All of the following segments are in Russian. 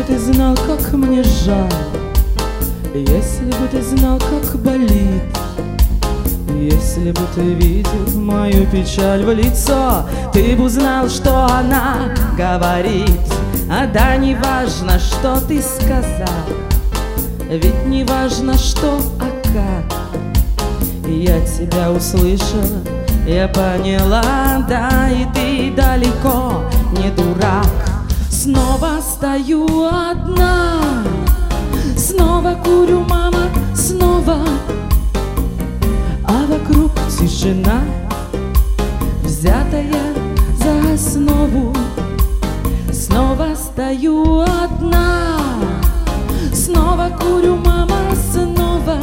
ты знал, как мне жаль, если бы ты знал, как болит, если бы ты видел мою печаль в лицо, ты бы узнал, что она говорит. А да, не важно, что ты сказал, ведь не важно, что, а как. Я тебя услышала, я поняла, да, и ты далеко не дурак. Снова стою одна, снова курю, мама, снова, а вокруг тишина, взятая за основу. Снова стою одна, снова курю, мама, снова,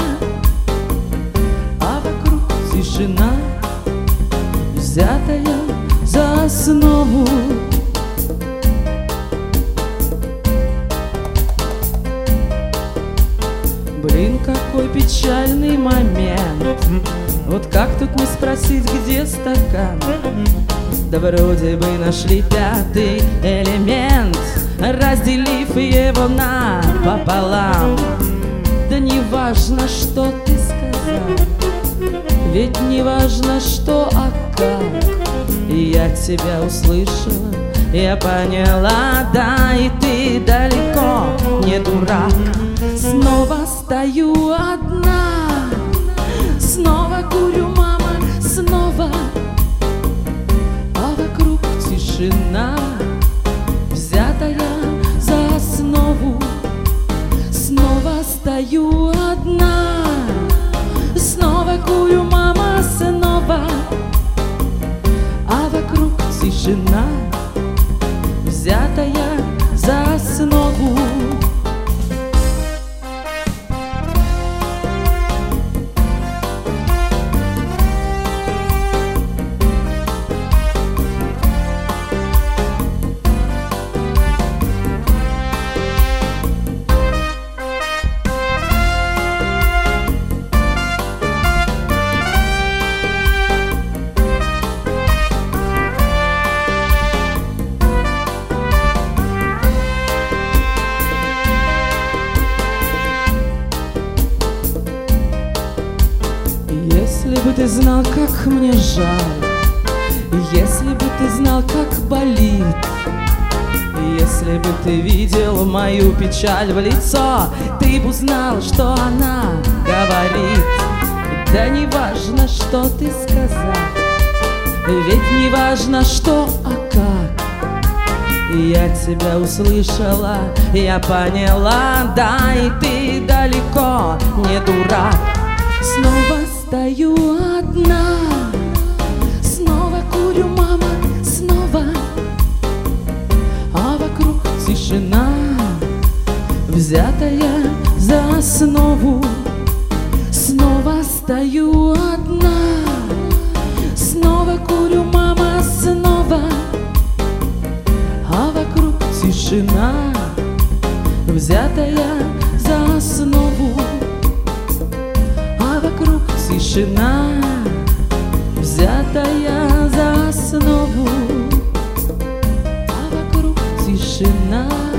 а вокруг тишина, взятая за основу. Блин, какой печальный момент. Вот как тут не спросить, где стакан? Да вроде бы нашли пятый элемент, разделив его напополам. Да не важно, что ты сказал, ведь не важно, что, а как. И я тебя услышала, я поняла, да, и ты далеко не дурак. Снова стою одна, снова курю, мама, снова, а вокруг тишина, взятая за основу. Снова стою одна, снова курю, мама, снова, а вокруг тишина, взятая за основу. Если бы ты знал, как мне жаль, если бы ты знал, как болит, если бы ты видел мою печаль в лицо, ты бы узнал, что она говорит. Да не важно, что ты сказал, ведь не важно, что, а как. Я тебя услышала, я поняла, да, и ты далеко не дурак. Снова стою одна, снова курю, мама, снова, а вокруг тишина, взятая за основу. Снова стою одна, снова курю, мама, снова, а вокруг тишина, взятая за основу. Вокруг тишина, взятая за основу, а вокруг тишина.